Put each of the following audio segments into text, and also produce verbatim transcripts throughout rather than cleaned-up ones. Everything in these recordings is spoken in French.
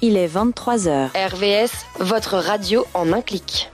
Il est vingt-trois heures. R V S, votre radio en un clic.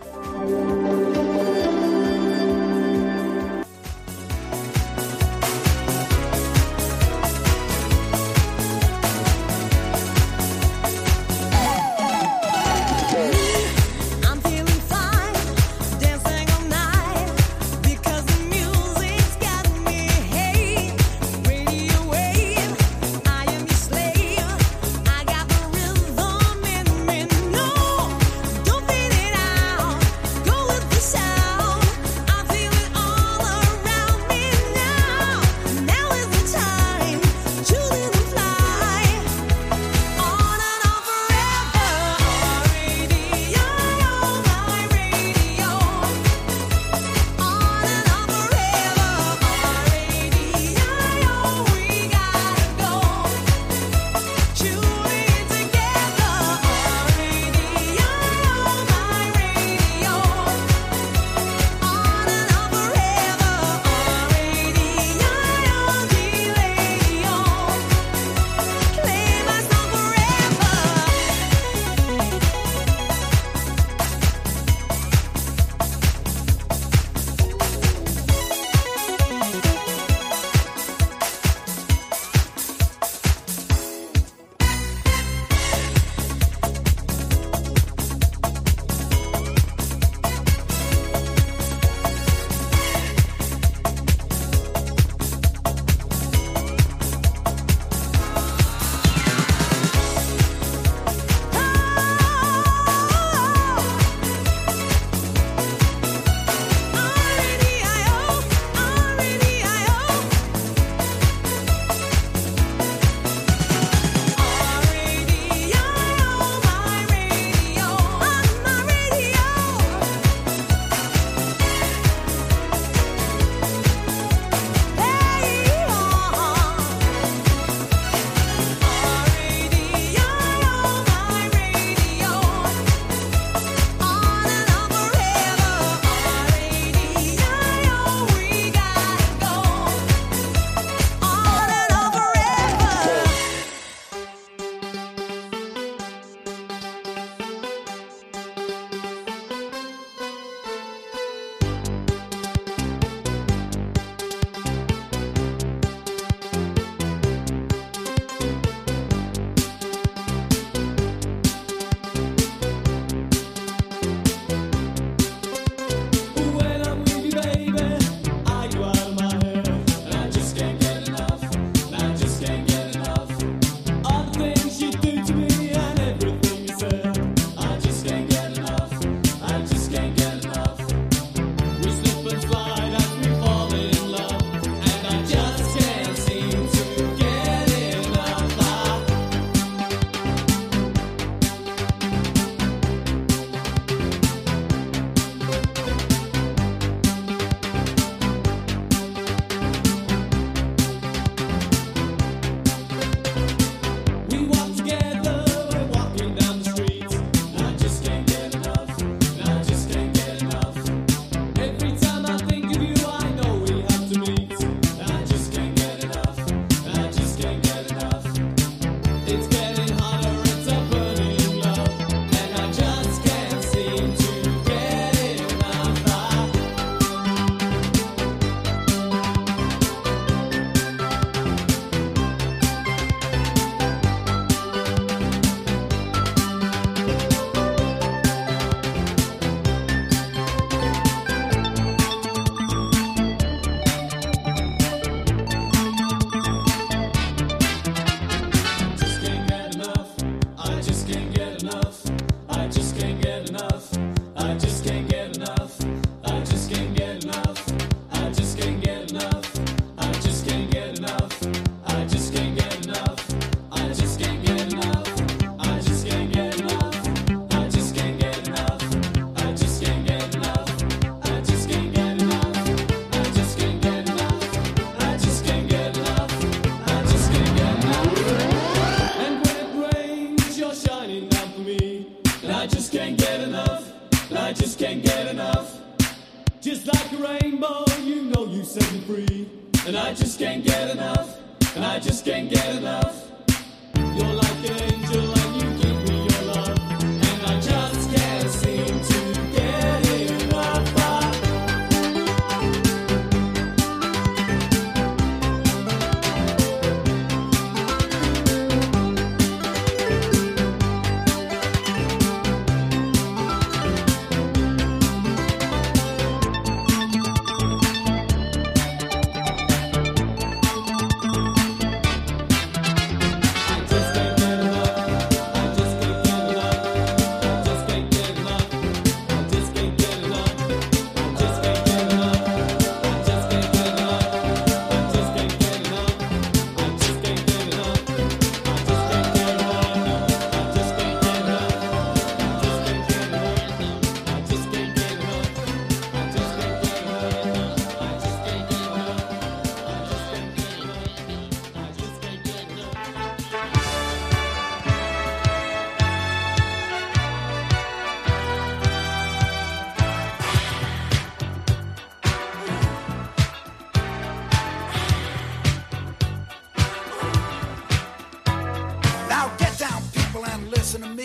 Just like a rainbow, you know you set me free. And I just can't get enough, and I just can't get enough. You're like an angel and you keep me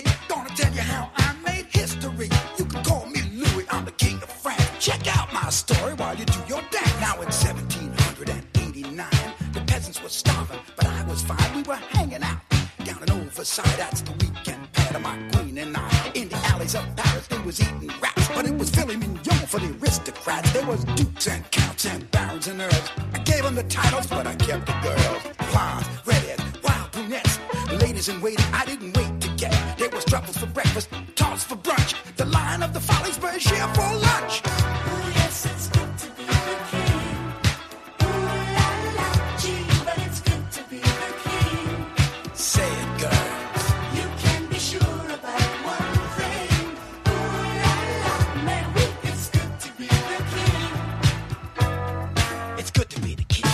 Gonna tell you how I made history. You can call me Louis, I'm the king of France. Check out my story while you do your dance. Now in seventeen eighty-nine, the peasants were starving, but I was fine. We were hanging out down in Overside. That's the weekend pad of my queen and I. In the alleys of Paris, they was eating rats, but it was filet mignon for the aristocrats. There was dukes and counts and barons and earls. I gave them the titles, but I kept the girls. Blondes, redheads, wild brunettes, ladies in waiting. I didn't wait to get. There was truffles for breakfast, tarts for brunch. The line of the Follies were here for lunch. Oh yes, it's good to be the king. Ooh la la, gee, but it's good to be the king. Say it, girls. You can be sure about one thing. Ooh la la, man, it's good to be the king. It's good to be the king.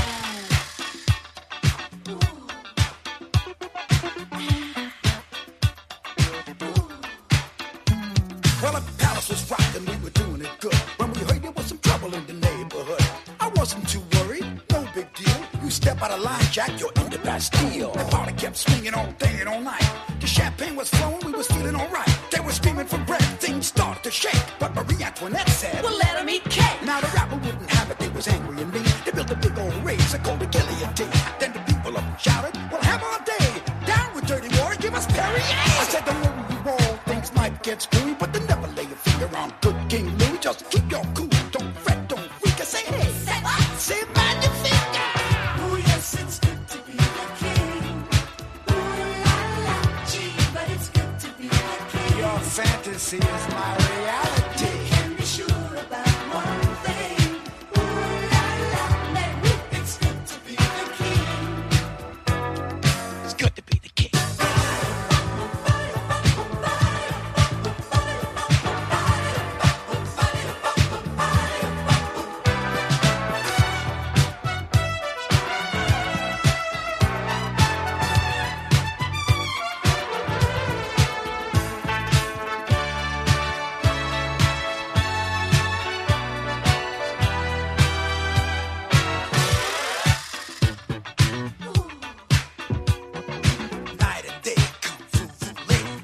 Well, the palace was rocking, we were doing it good. When we heard there was some trouble in the neighborhood, I wasn't too worried, no big deal. You step out of line, Jack, you're in the Bastille. The party kept swinging all day and all night. The champagne was flowing, we was feeling all right. They were screaming for bread, things started to shake. But Marie Antoinette said, Well, let 'em eat cake. now the rapper wouldn't have it, they was angry and mean. They built a big old race, called the guillotine. Then the people up shouted, well, have our day. Down with dirty war, give us Perrier. I said, don't worry, you all, things might get screwy, but then never lay your finger on good King Louis. Just keep your cool, don't fret, don't freak. I say, hey, Say what? say magnifique. Oh yes, it's good to be the king. Ooh la la, gee, but it's good to be the king. Your fantasy is my reality. Can be sure about one thing. Ooh la la, man, it's good to be the king. It's good to be the king. Night and day, kung fu lady.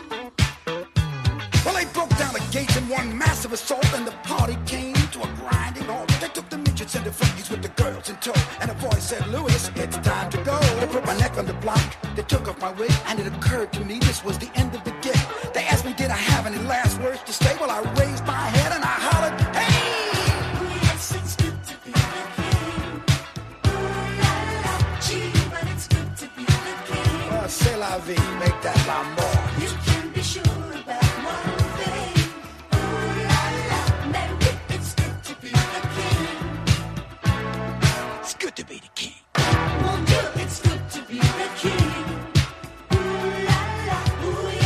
Well, they broke down the gates in one massive assault, and the party came to a grinding halt. They took the midgets and the freakies with the girls in tow, and a voice said, Louis, it's time to go. They put my neck on the block, they took off my wig, and it occurred to me this was the end of the gig. They asked me, did I have any last words to say? Well, I raised my head and I hollered, hey! Oh yes, it's good to be the king. Ooh la la, gee, but it's good to be the king. Well, c'est la vie, make that l'amour. You can be sure about one thing. Ooh la la, man, it's good to be the king. It's good to be the king. Well, good, it's good to be the king. Ooh la la, ooh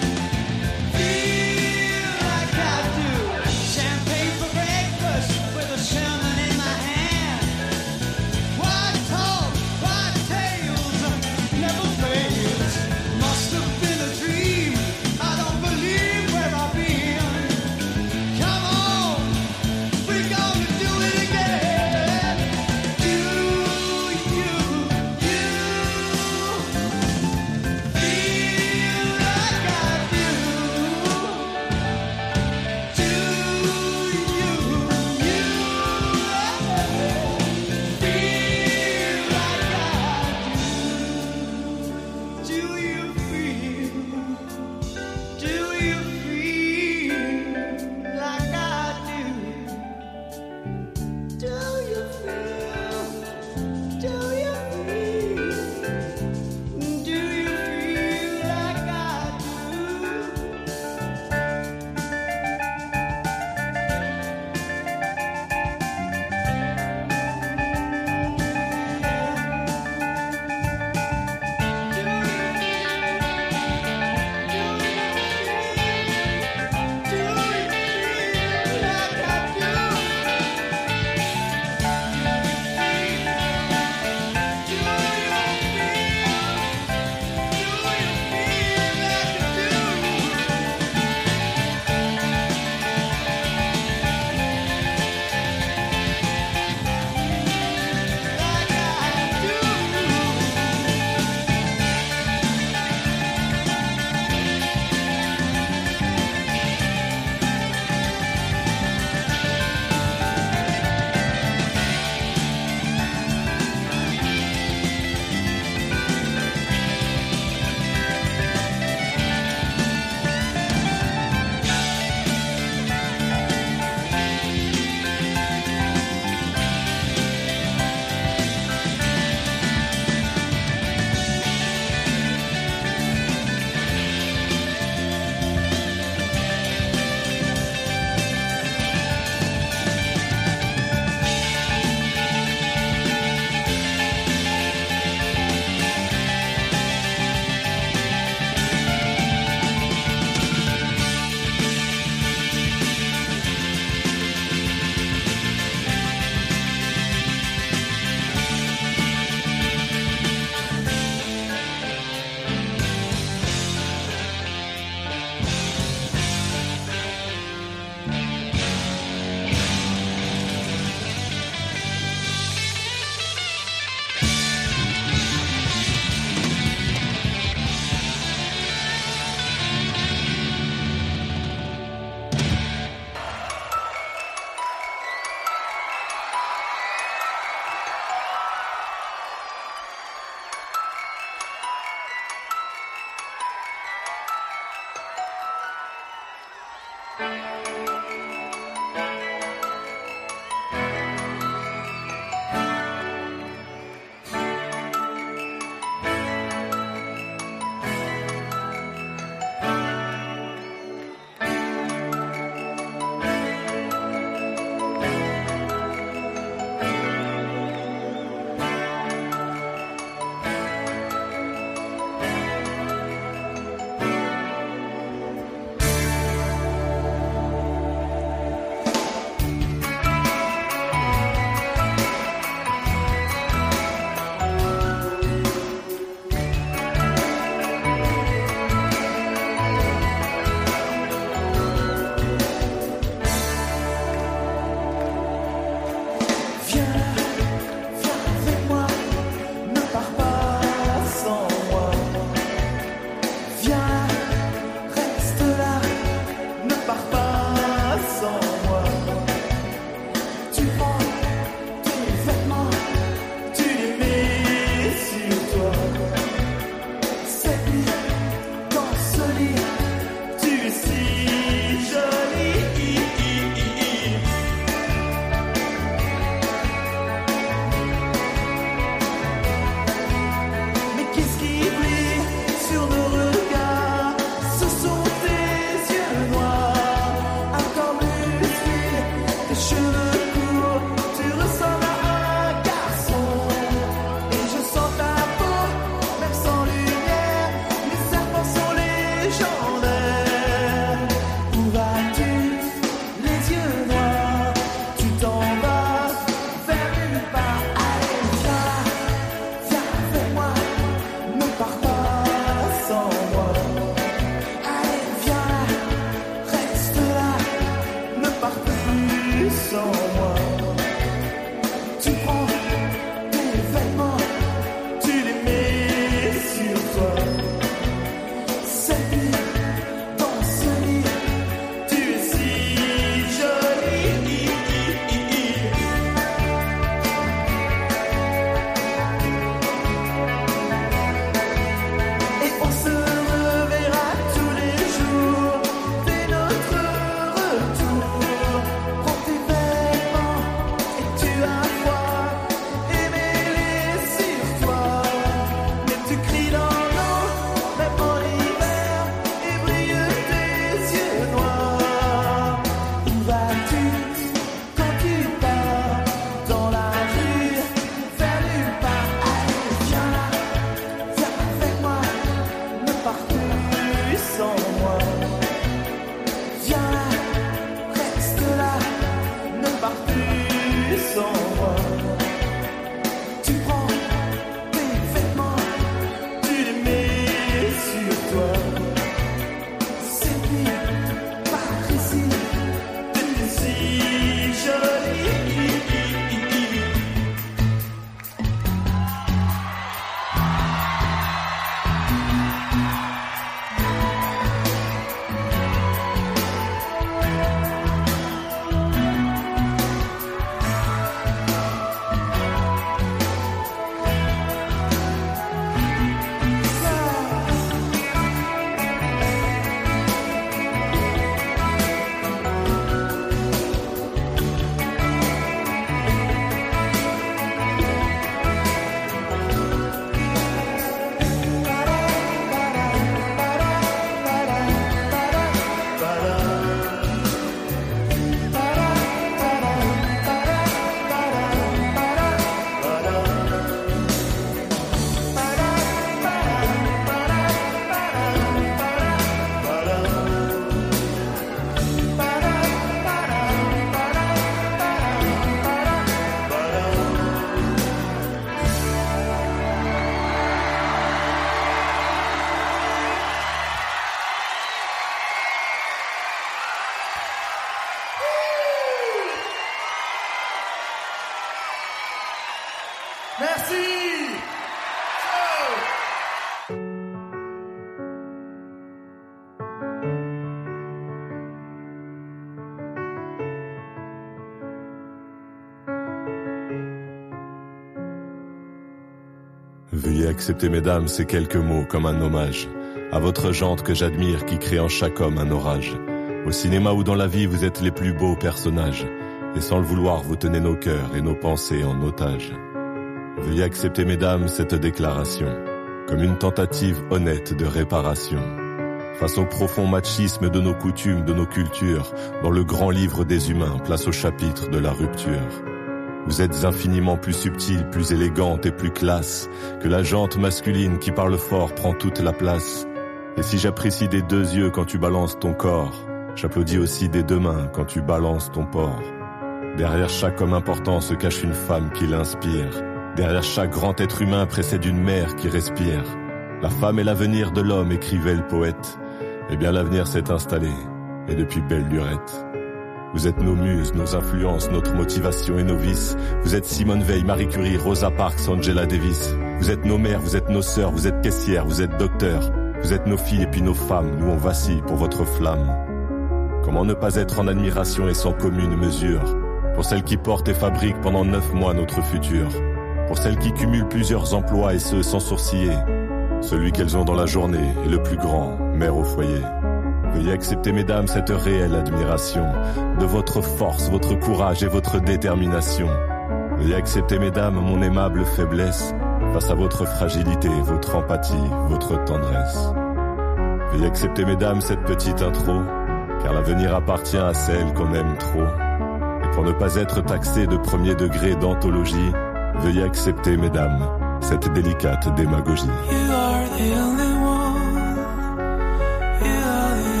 Veuillez accepter, mesdames, ces quelques mots comme un hommage à votre jante que j'admire, qui crée en chaque homme un orage. Au cinéma ou dans la vie, vous êtes les plus beaux personnages, et sans le vouloir, vous tenez nos cœurs et nos pensées en otage. Veuillez accepter, mesdames, cette déclaration comme une tentative honnête de réparation face au profond machisme de nos coutumes, de nos cultures. Dans le grand livre des humains, place au chapitre de la rupture. Vous êtes infiniment plus subtile, plus élégante et plus classe que la jante masculine qui parle fort prend toute la place. Et si j'apprécie des deux yeux quand tu balances ton corps, j'applaudis aussi des deux mains quand tu balances ton porc. Derrière chaque homme important se cache une femme qui l'inspire. Derrière chaque grand être humain précède une mère qui respire. La femme est l'avenir de l'homme, écrivait le poète. Eh bien l'avenir s'est installé, et depuis belle lurette. Vous êtes nos muses, nos influences, notre motivation et nos vices. Vous êtes Simone Veil, Marie Curie, Rosa Parks, Angela Davis. Vous êtes nos mères, vous êtes nos sœurs, vous êtes caissières, vous êtes docteurs. Vous êtes nos filles et puis nos femmes, nous on vacille pour votre flamme. Comment ne pas être en admiration et sans commune mesure pour celles qui portent et fabriquent pendant neuf mois notre futur. Pour celles qui cumulent plusieurs emplois et ce sans sourciller. Celui qu'elles ont dans la journée est le plus grand, mère au foyer. Veuillez accepter, mesdames, cette réelle admiration de votre force, votre courage et votre détermination. Veuillez accepter, mesdames, mon aimable faiblesse face à votre fragilité, votre empathie, votre tendresse. Veuillez accepter, mesdames, cette petite intro, car l'avenir appartient à celle qu'on aime trop. Et pour ne pas être taxé de premier degré d'anthologie, veuillez accepter, mesdames, cette délicate démagogie. You are the only one. You are the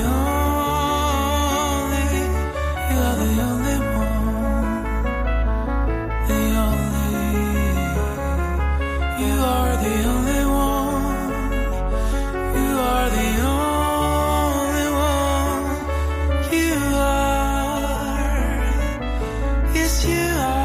only. You are the only one. The only. You are the only one. You are the only one. You are. Yes, you are.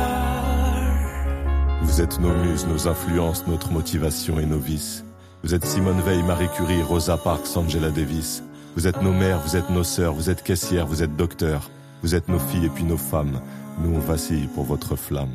Vous êtes nos muses, nos influences, notre motivation et nos vices. Vous êtes Simone Veil, Marie Curie, Rosa Parks, Angela Davis. Vous êtes nos mères, vous êtes nos sœurs, vous êtes caissières, vous êtes docteurs. Vous êtes nos filles et puis nos femmes. Nous on vacille pour votre flamme.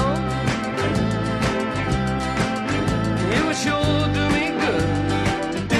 It would sure do me good to do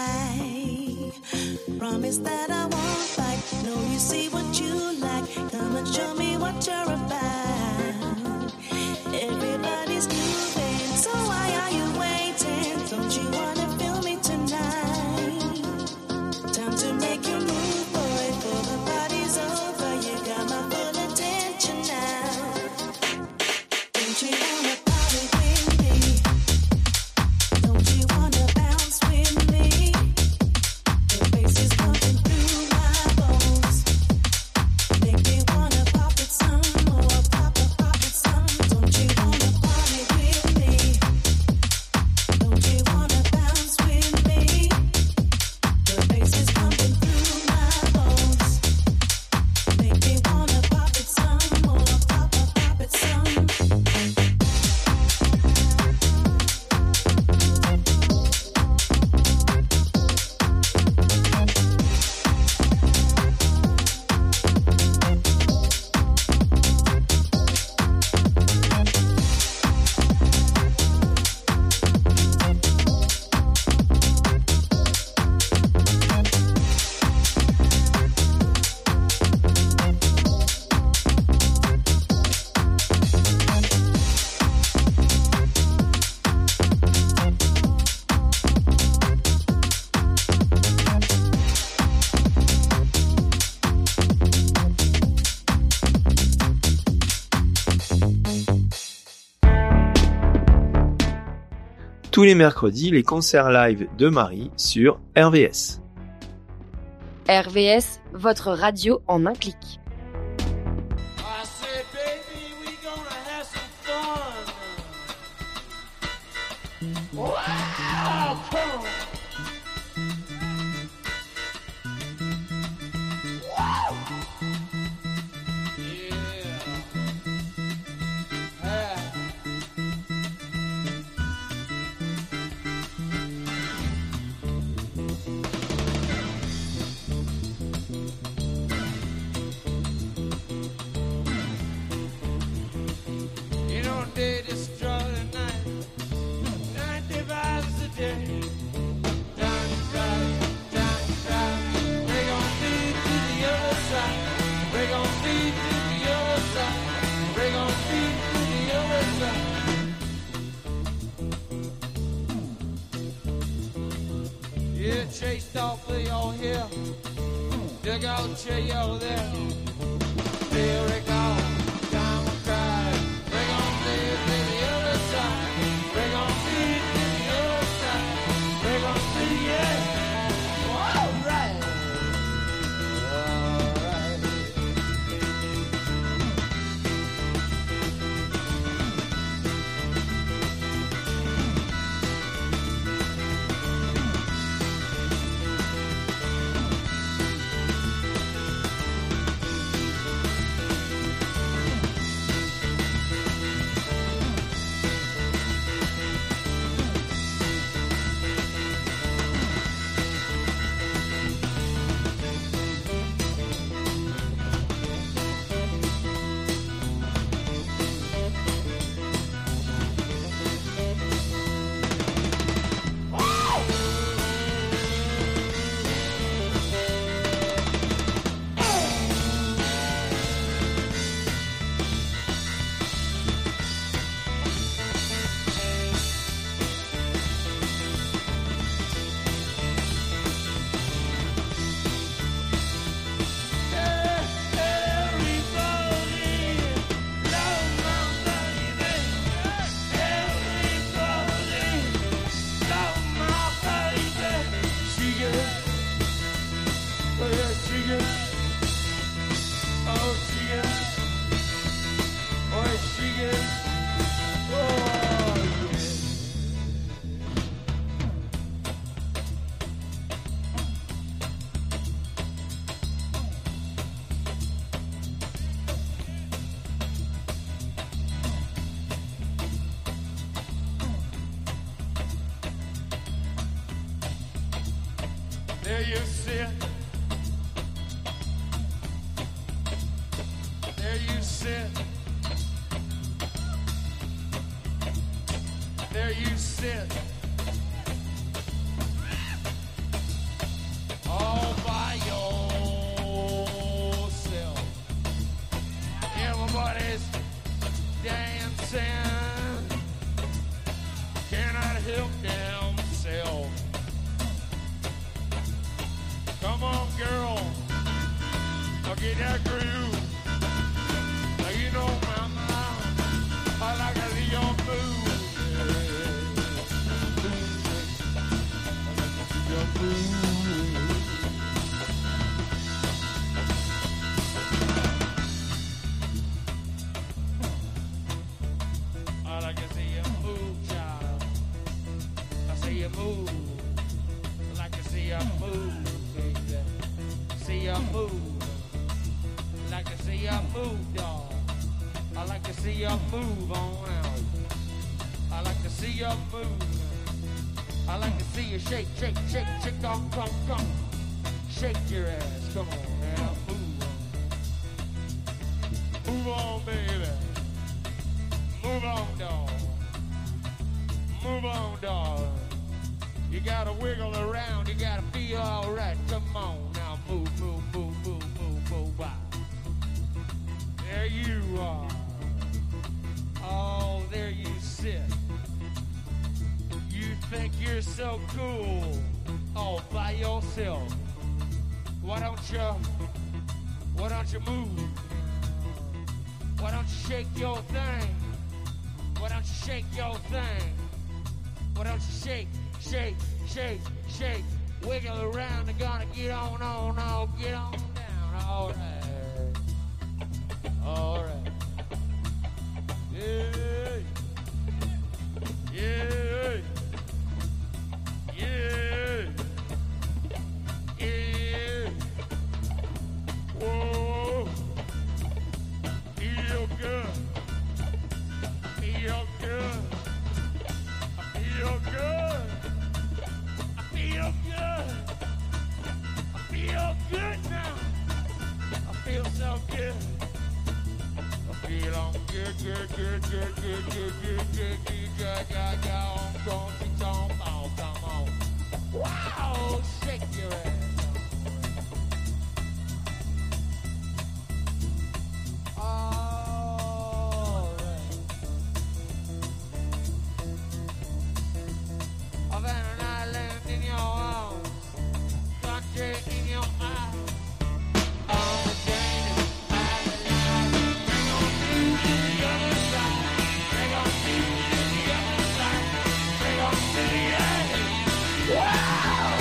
right. Promise that I won't fight. Know you see what you like. Come and show me what you're about. Everybody's moving, so why are you waiting? Don't you wanna feel me tonight? Time to make your move, boy, for the party's over. You got my full attention now. Don't you wanna party with me? Don't you wanna bounce with me? The bass is pumping through my bones. Make me wanna pop it some more, pop it, pop it some. Don't you wanna party with me? Don't you wanna bounce with me? The bass is pumping through my bones. Make me wanna pop it some more, pop it, pop it some. Tous les mercredis, les concerts live de Marie sur R V S. R V S, votre radio en un clic. I said, baby, we gonna have some fun. Wow, come on. Wow. Yeah. Ah. You know, day destroy the night. Night divides the day. Time to drive, time to drive. We're gonna lead to the other side. We're gonna lead to the other side. We're gonna lead to the other side. Yeah, chased off of y'all here. Dug out y'all there. There we go. Time to drive. We're gonna lead to the other side. We're gonna lead to the other side. We're gonna lead, yeah. All right. All right. There you sit. There you sit. There you sit. I like to see you move, child. I see you move. I like to see you move, baby. See you move. I like to see you move, dog. I like to see you move on out. I like to see you move. I like to see you shake, shake, shake, shake, come, come, come. Shake your ass, come on now, move on. Move on, baby. Move on, dog. Move on, dog. You gotta wiggle around, you gotta feel alright. Come on now, move, move, move, move, move, move. Wow. There you are. Oh, there you sit. You think you're so cool all by yourself. Why don't you, why don't you move? Why don't you shake your thing? Why don't you shake your thing? Why don't you shake, shake, shake, shake? Wiggle around and gonna get on, on, on, get on down. All right. All right. Yeah. Yeah. Yeah. Yeah. Whoa. Feel good. Feel good. I feel good. I feel good. I feel good now. I feel so good. I feel on good, good, good, good, good, good, good, good, good, good, good, good, on, don't be talking about, come on. Wow, shake your ass. All right. I've had an island in your arms, country in your eyes. On the journey, by the light, bring on me to the other side. Bring on me to the other side. Bring on me, yeah. Wow!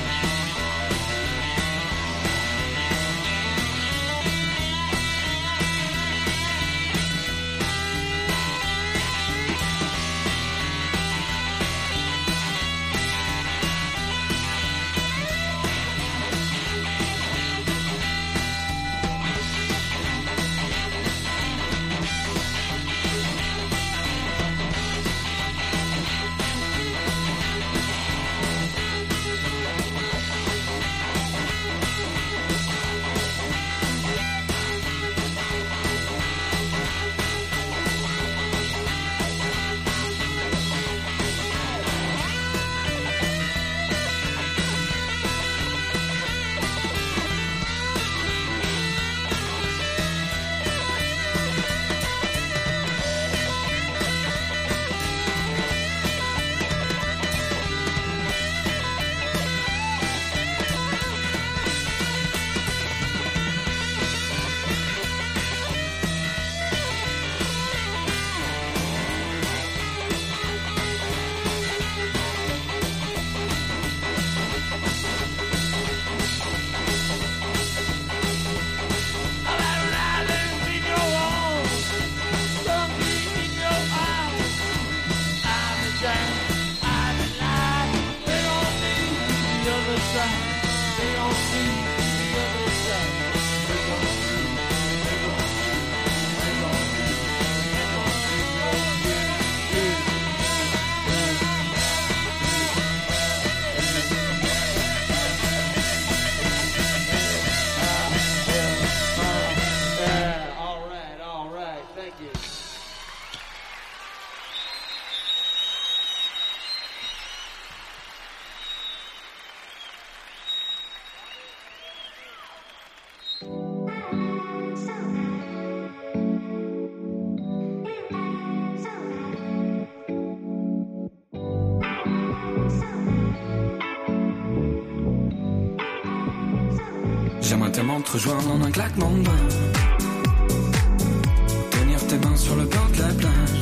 J'aimerais tellement te rejoindre en un claquement de doigts. Tenir tes mains sur le bord de la plage.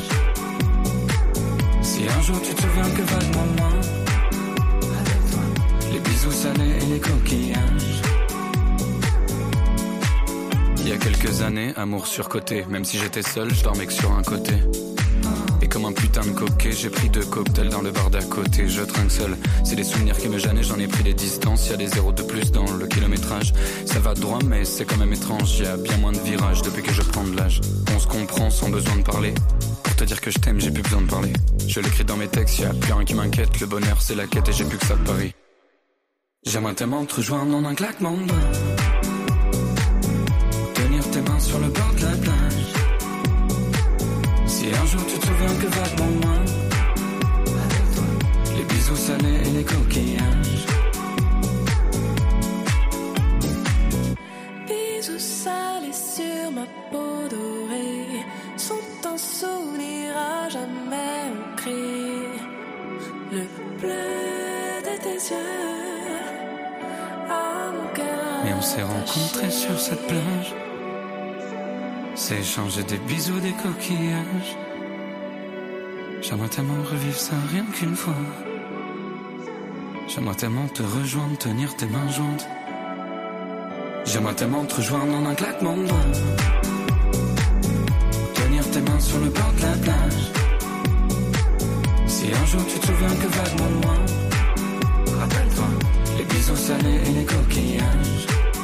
Si un jour tu te souviens que vaguement de moi, avec toi, les bisous bisous salés et les coquillages. Il y a quelques années, amour surcoté. Même si j'étais seul, je dormais que sur un côté. Et comme un putain de coquet, j'ai pris deux cocktails dans le bar d'à côté. Je trinque seul, c'est des souvenirs qui me gênent et j'en ai pris des distances. Y'a des zéros de plus dans le kilométrage. Ça va droit mais c'est quand même étrange. Y'a bien moins de virages depuis que je prends de l'âge. On se comprend sans besoin de parler. Pour te dire que je t'aime, j'ai plus besoin de parler. Je l'écris dans mes textes, y'a plus rien qui m'inquiète. Le bonheur c'est la quête et j'ai plus que ça de Paris. J'aimerais tellement te rejoindre en un claquement de doigts. Tenir tes mains sur le bord de la plage. Si un jour tu te souviens que vaguement moins, avec toi, les bisous salés et les coquillages. Bisous salés sur ma peau dorée sont un souvenir à jamais ancré. Le bleu de tes yeux à mon cœur. Et on s'est rencontrés sur cette plage. C'est échanger des bisous, des coquillages. J'aimerais tellement revivre ça rien qu'une fois. J'aimerais tellement te rejoindre, tenir tes mains jointes. J'aimerais tellement te rejoindre en un claquement de doigts. Tenir tes mains sur le bord de la plage. Si un jour tu te souviens que vaguement loin, rappelle-toi, les bisous salés et les coquillages.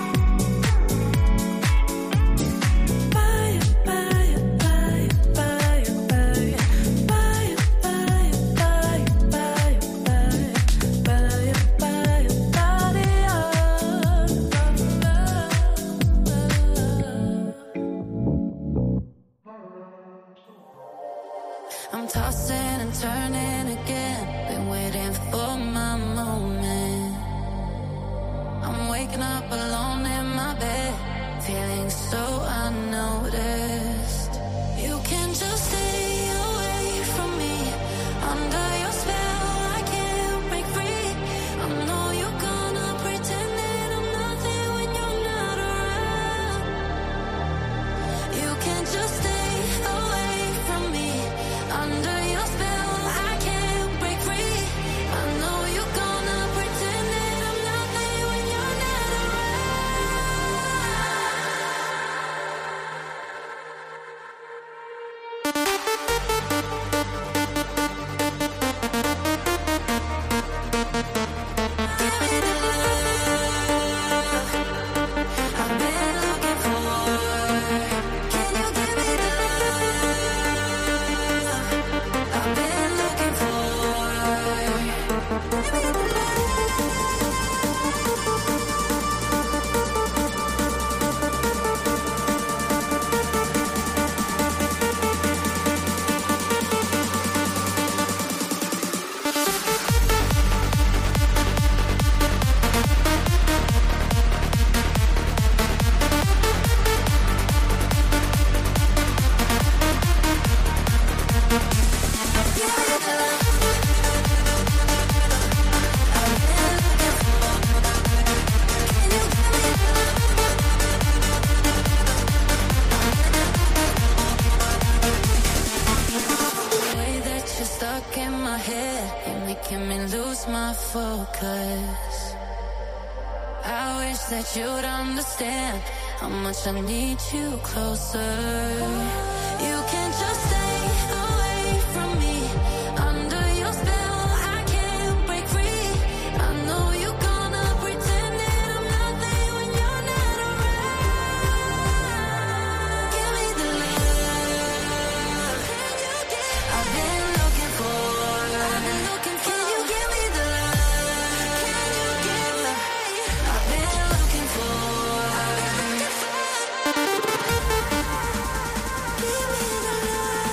I'm tossing and turning again, been waiting for my moment. I'm waking up alone in my bed, feeling so unnoticed. You can just stay away from me, under your spell I can't break free. I know you're gonna pretend that I'm nothing when you're not around. You can just stay away from me, under your spell I can't break free. I know you're gonna pretend that I'm nothing when you're not I've been looking for. Can you give me the love I've been looking for? The way that you're stuck in my head, you're making me lose my focus. I wish that you'd understand how much I need you closer. You can just stay away from me, under your spell I can't break free. I know you're gonna pretend that I'm nothing when you're not around. Give me the love I've been looking for. Can you give me the love I've been looking for? Give me the love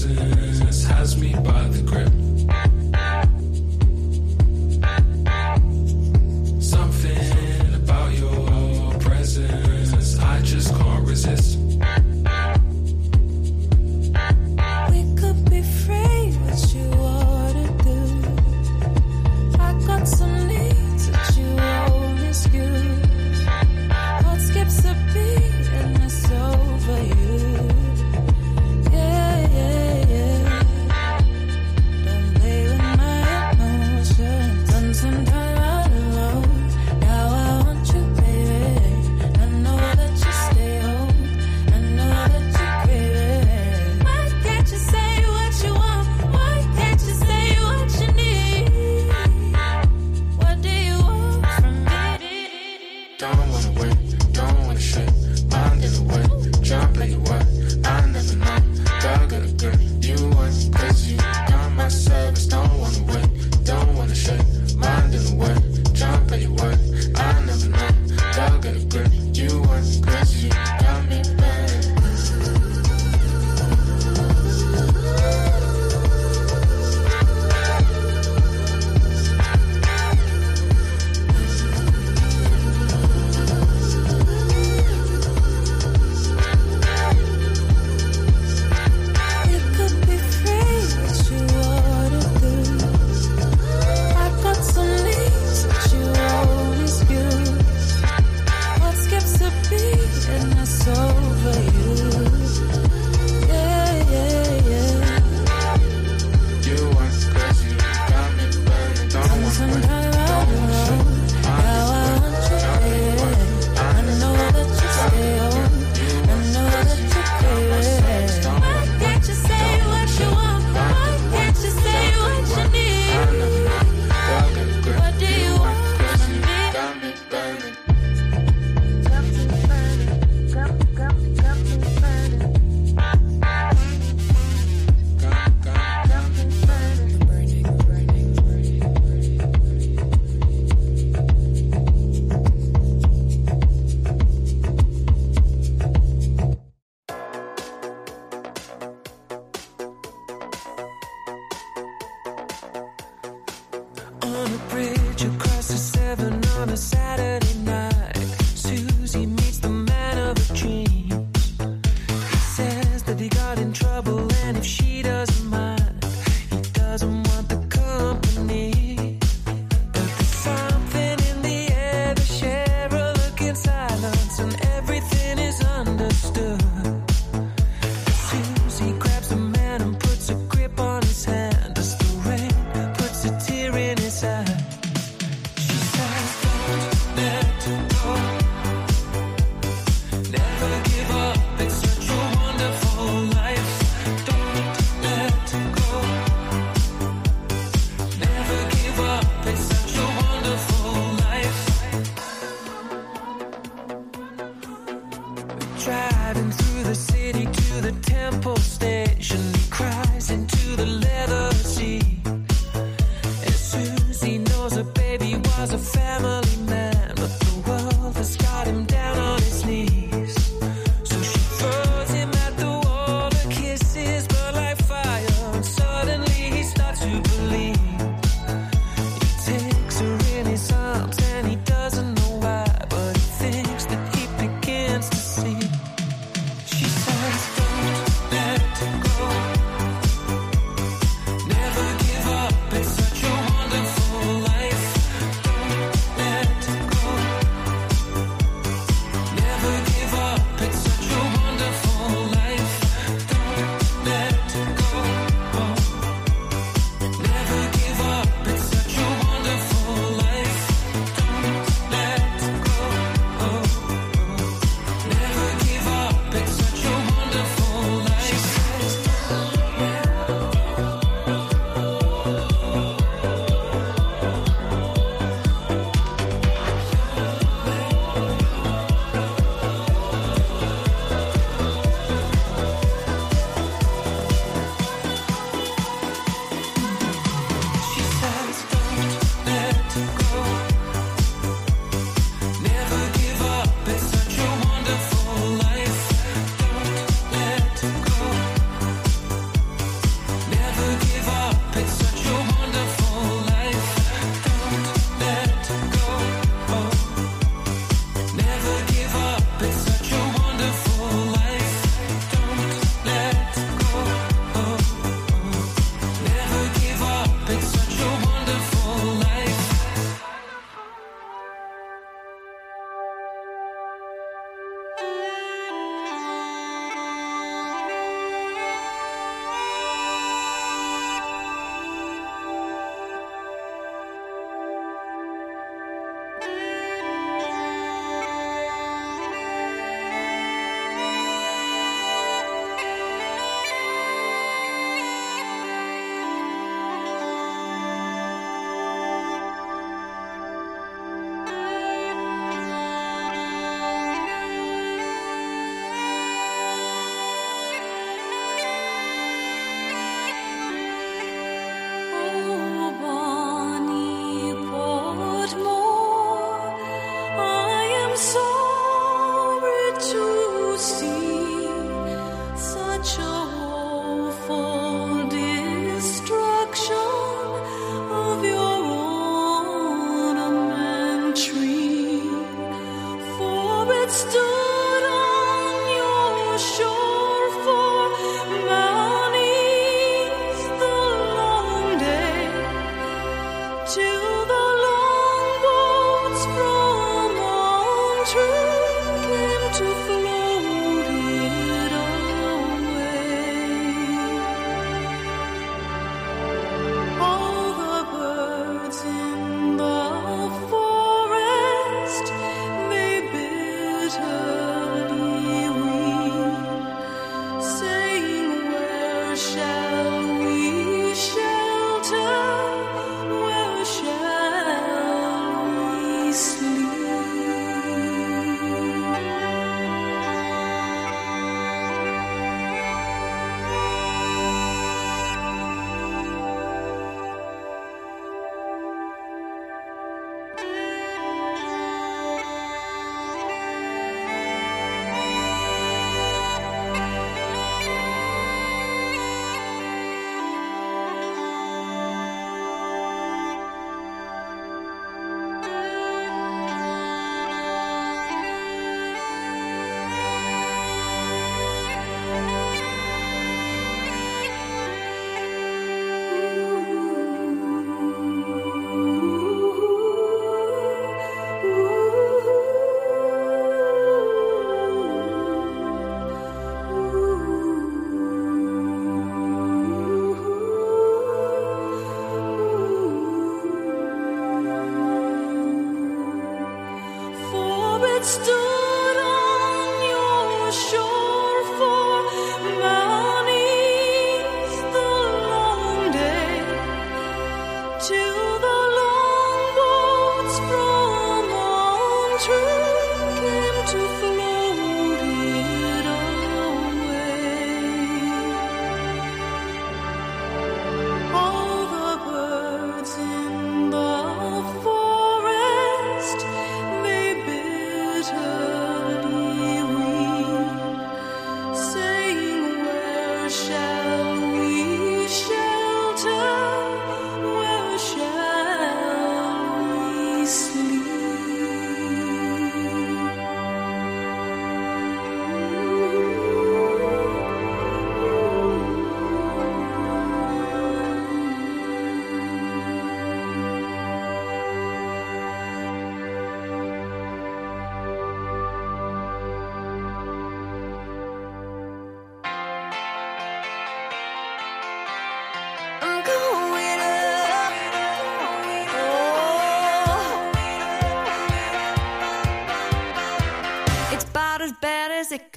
presence has me by the grip. Something about your presence I just can't resist. We could be free, what you wanna do. I got some needs that you won't excuse. Heart skips a beat and it's over you. Yeah, yeah, yeah. Don't play with my emotions. Done some time out alone. Now I want you, baby. I know that you stay home. I know that you crave it. Why can't you say what you want? Why can't you say what you need? What do you want from me? Don't wanna wait, don't wanna shit. Mind in the way, jump like you what? I never know. Dog got a grip, you want, cause you got my service. Don't wanna wait, don't wanna shit. Mind in the way, jump like you what? I never know. Dog got a grip, you want, cause you got me bad. We could be free, what you wanna do. I got some needs that you won't excuse. Heart skips a beat and that's over you. Yeah, yeah, yeah. You want, cause you got me bad. Don't Done wanna some wait, time out don't wanna alone. shit. Now I want you, baby. I know that you stay home. I know that you crave it. Why can't you say what you want? Why can't you say what you need? What do you want from me? Got me burning. Got me burning, got, got, got me burning. Got, got, Got me burning. Burning, burning, burning, on a bridge across the Severn on a Saturday night. Susie meets the man of her dreams. He says that he got in trouble and if she doesn't mind, he doesn't want the company. But there's something in the air, they share a look in silence and everything is understood. Susie grabs the man and puts a grip on his hand as the rain puts a tear in his eye. She says, don't let go. Never give up, it's such a wonderful life. Don't let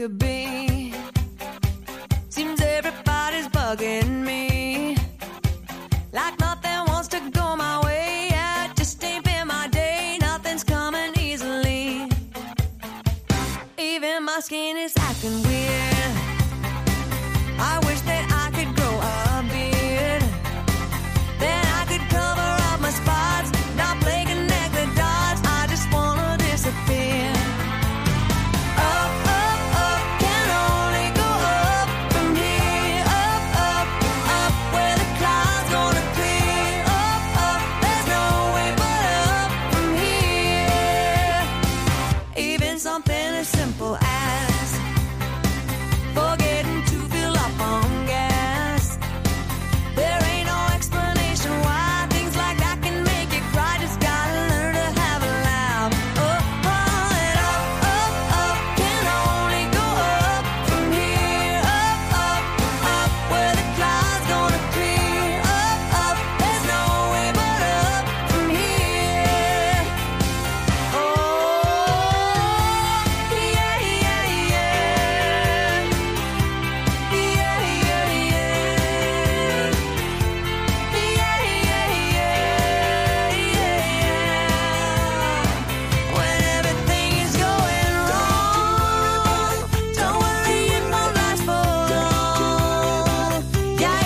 could be. Seems everybody's bugging me. Like nothing wants to go my way. Yeah, it just ain't been my day. Nothing's coming easily. Even my skin is acting weird.